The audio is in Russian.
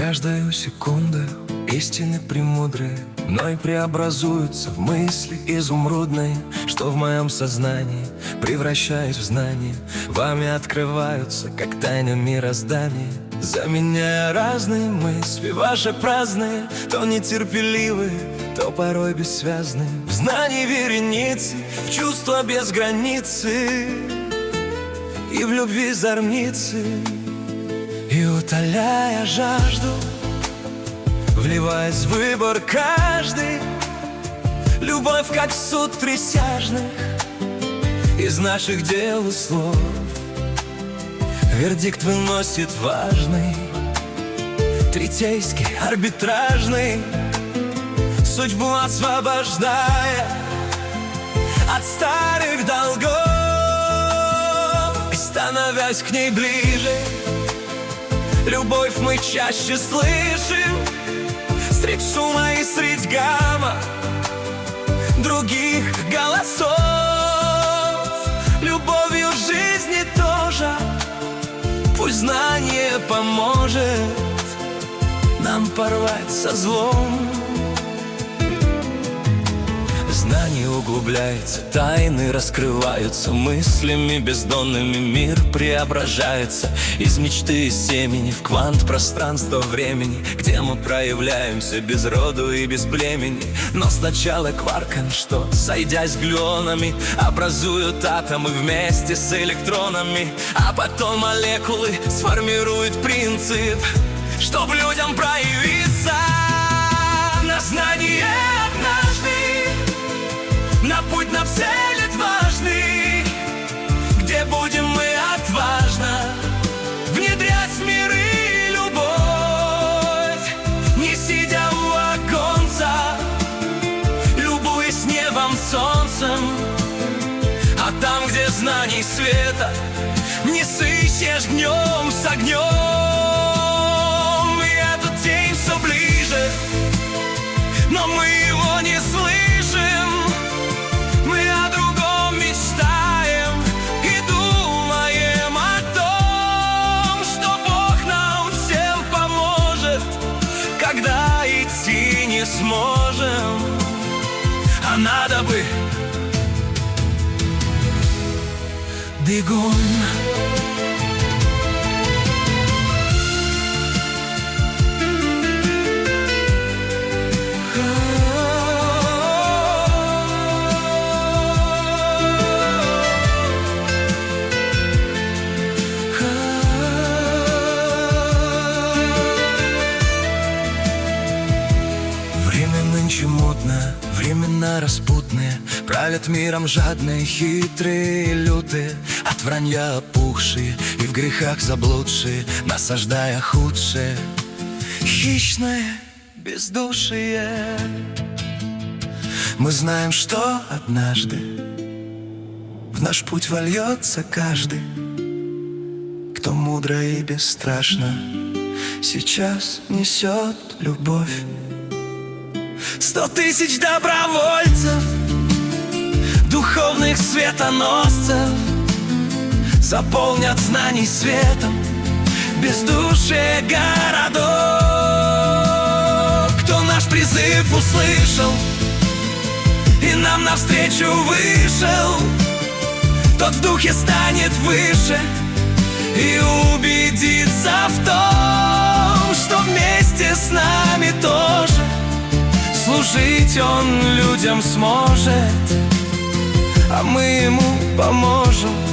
каждую секунду истины премудрые мной преобразуются в мысли изумрудные, что в моем сознании превращаюсь в знание. Вами открываются, как тайна мироздания, заменяя разные мысли ваши праздные, то нетерпеливые, то порой бессвязные. В знании вереницы, в чувства без границы, и в любви зорницы. И утоляя жажду, вливаясь в выбор каждый, любовь, как суд присяжных, из наших дел и слов вердикт выносит важный, третейский, арбитражный, судьбу освобождая от старых долгов и становясь к ней ближе. Любовь мы чаще слышим средь шума и средь гамма других голосов. Любовью в жизни тоже пусть знание поможет нам порвать со злом. Знание углубляется, тайны раскрываются, мыслями бездонными мир преображается. Из мечты и семени в квант пространства времени, где мы проявляемся без роду и без племени. Но сначала кварками, что, сойдясь глюонами, образуют атомы вместе с электронами, а потом молекулы сформируют принцип, чтоб людям проявиться на знание однажды. На путь, на вселит важный, где будем мы отважно внедрять в миры любовь, не сидя у оконца, любуясь небом, солнцем. А там, где знаний света не сыщешь днем с огнем, и этот день все ближе, но мы его не слышим. Когда идти не сможем, а надо бы бегом. Мутно, времена распутные, правят миром жадные, хитрые, лютые, от вранья опухшие и в грехах заблудшие, насаждая худшее, хищное, бездушие. Мы знаем, что однажды в наш путь вольется каждый, кто мудро и бесстрашно сейчас несет любовь. 100 тысяч добровольцев, духовных светоносцев заполнят знаний светом бездушие городов. Кто наш призыв услышал и нам навстречу вышел, тот в духе станет выше и убедится в том, что вместе с нами тоже служить он людям сможет, а мы ему поможем.